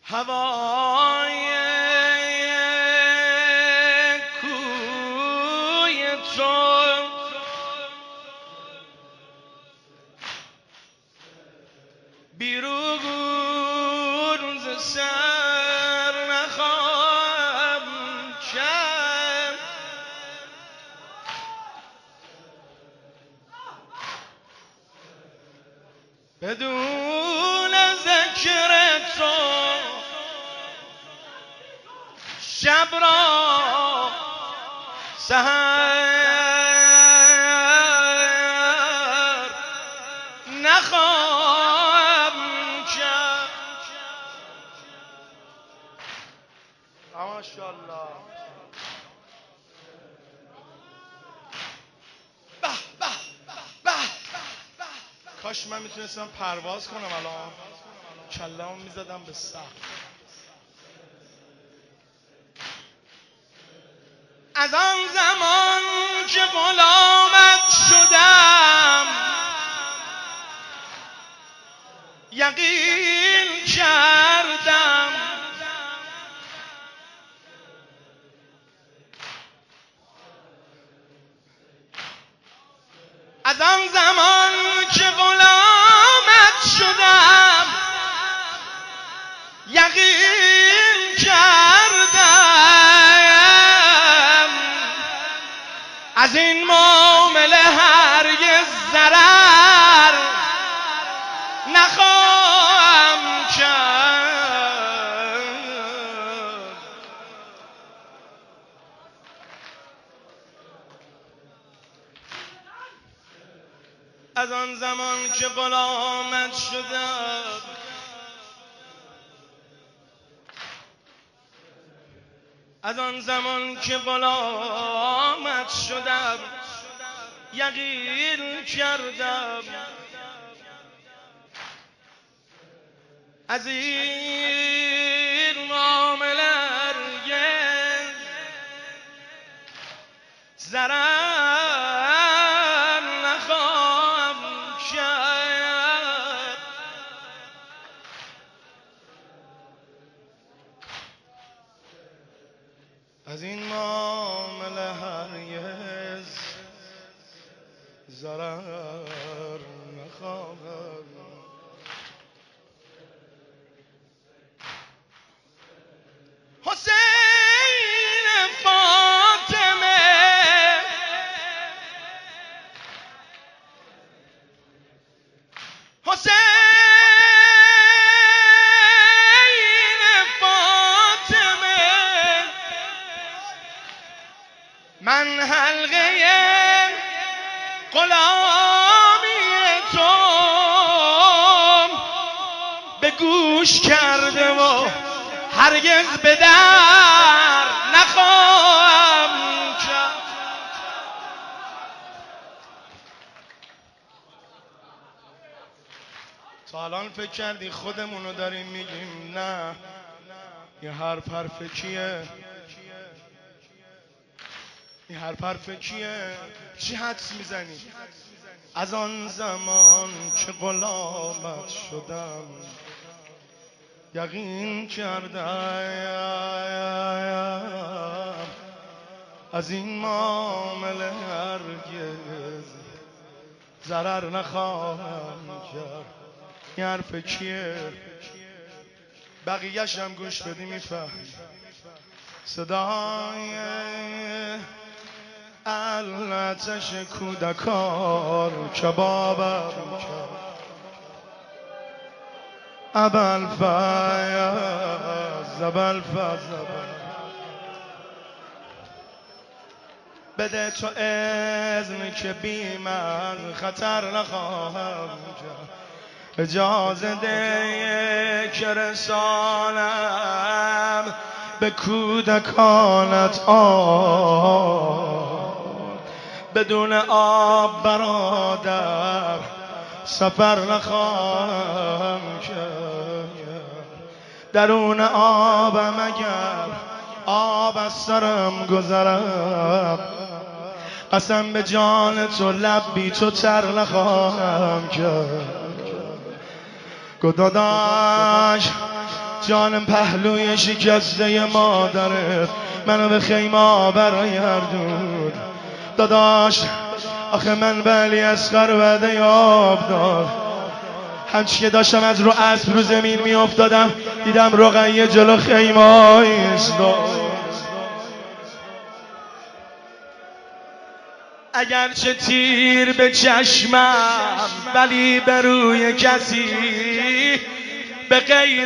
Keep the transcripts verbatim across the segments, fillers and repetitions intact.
هوای کوی تو بیرون ز سر نخواهم کرد، بدون ذکر تو شب را سحر نخواهم کرد. ماشاءالله. به به به کاش من میتونستم پرواز کنم الان، کله‌مو میزدم به سقف. از آن زمان که غلامت شدم یقین کردم، از آن زمان که غلامت شدم یقین کردم، از این معامله هرگز ضرر نخواهم کرد. از آن زمان که غلامت شدم از آن زمان که غلامت شدم یقین کردم، از این معامله هرگز ضرر نخواهم کرد. از این معامله هرگز ضرر نخواهم. حسین فاطمه حسین فاطمه من حلقه غلامی تو به گوش کرده و هرگز به در نخواهم کرد. تا الان فکر کردی خودمونو داریم میگیم؟ نه، یه حرف حرف کیه؟ این حرف حرف کیه؟ چی حدس میزنی؟ از آن زمان که غلامت شدم یقین کردم، از این معامله هرگز ضرر نخواهم کرد. این حرف کیه؟ بقیه‌ش هم گوش بدی میفهمی. صدای الاتش کودکان کبابم کرد، ابوالفضل ابوالفضل بده تو اذن که بی من خطر نخواهم کرد. اجازه ده که رسانم به کودکانت آب، بدون آب برادر سفر نخواهم کرد. درون آبم اگر آب از سرم گذرم، قسم به جان تو لب بی تو تر نخواهم کرد. گداداش جانم پهلوی شکسته مادرت منو به خیمه برگردون داداش. آخه من ولی اصغر وعده یاب داد، همچی که داشتم از رو اسب رو زمین می افتادم دیدم رقیه جلو خیمه ایستاد. اگرچه تیر به چشمم ولی به روی کسی به غیر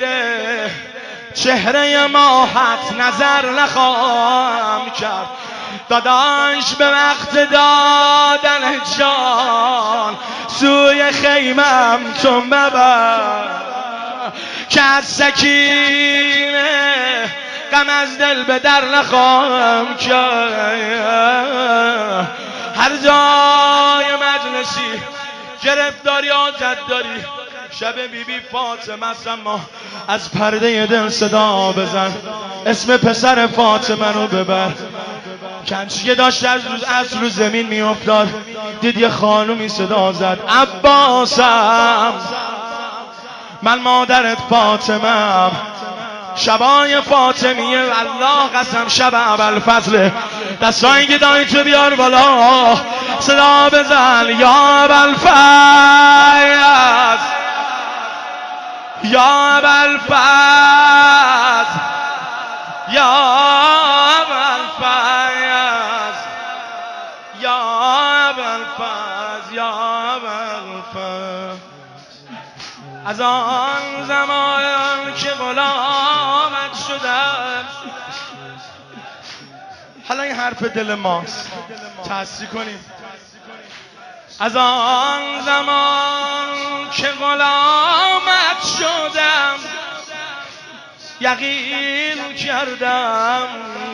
چهره ماهت نظر نخواهم کرد. داداش به وقت دادن جان سوی خیمم تو مبر که از سکینه غم از دل به در نخواهم کرد. هر جای مجلسی گرفتاری آزد داری شب بی بی فاطمه است، اما از پرده دل صدا بزن اسم پسر فاطمه رو ببر. کنچیه داشت از روز از رو زمین می افتاد دید یه خانومی صدا زد عباسم من مادرت فاطمه. شبای فاطمیه الله قسم شب ابوالفضل. دستایی که دایی تو بیار بالا صدا بزن یا ابوالفضل یا ابوالفضل یا ابوالفضل یا ابوالفضل یا ابوالفضل. از آن زمان که غلامت شدم. حالا این حرف دل ماست تصدیق کنیم. از آن زمان که غلامت شدم یقین کردم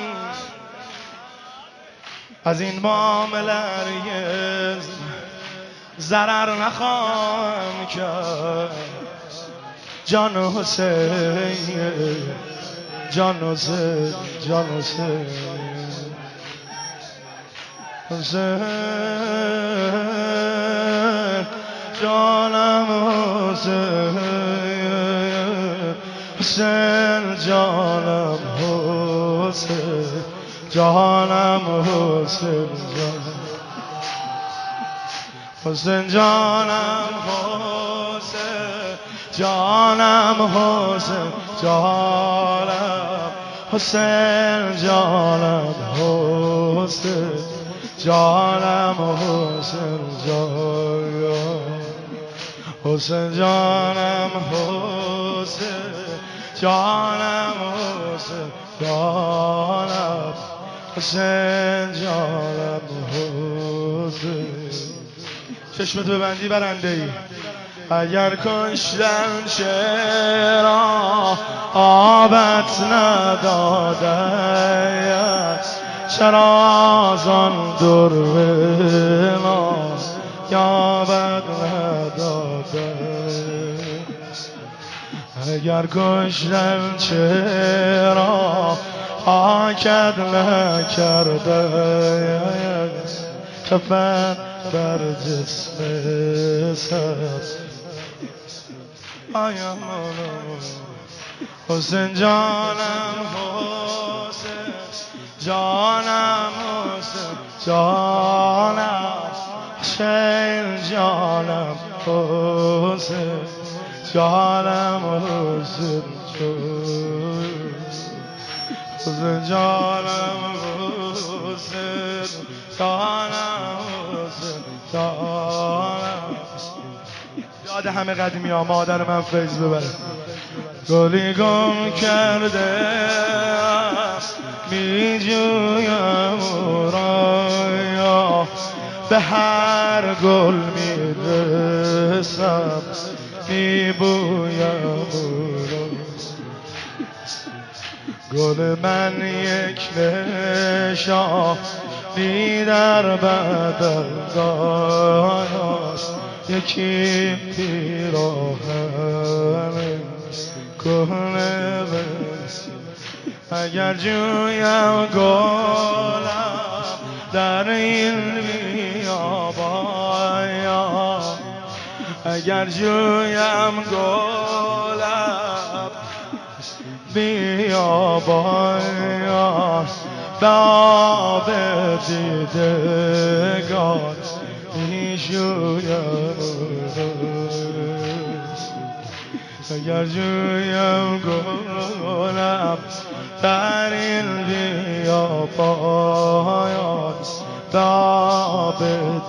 از این معامله هرگز ضرر نخواهم کرد. جان حسین جان حسین جان حسین حسین جانم حسین حسین جانم حسین جانم حسین حسین جانم حسین جانم حسین جانم حسین جانم حسین جانم حسین جانم حسین جانم حسین جانم حسین جانم حسین جانم حسین. چشمتو ببندی برنده ای. اگر کشتن چرا آبت نداده چرا از آن در ما یابت نداده. اگر کشتن چرا پاکت نکرده کفن بر جسم سر آیا حسین جانم حسین جانم حسین جانم حسین جانم حسین جانم حسین حسین جانم حسین جانم حسین جانم. یاد همه قدیمی ها مادر من فیض ببره. گلی گم کرده می جویم او را به هر گل می رسم می بویم او را. گل من یک نشانی در بدن داشت یکی پیراهن کهنه بس. اگر جویم گلم در این بیابان اگر جویم گلم بیابان باب دیدگان میشویم اگر جویم گلم در این بیابان باب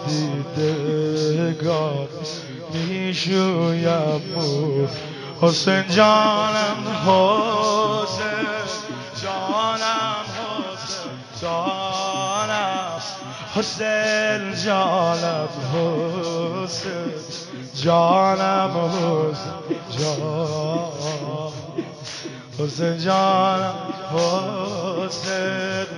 دیدگان میشویم حسین جانم حسین جانم حسین جانم حسین جانم حسین جانم حسین جان حسین جانم حسین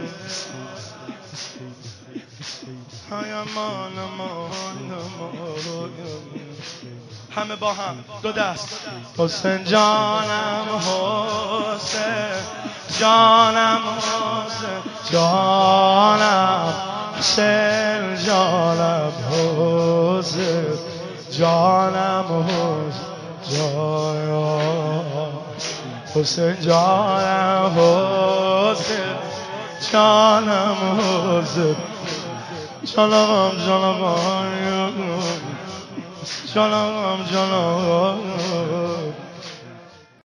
های امان امان امان همه با هم دو دست حسین جانم حسین جانم حسین جانم حسین جانم حسین جانم حسین حسین جانم حسین جانم حسین جانم جانم جانم جانم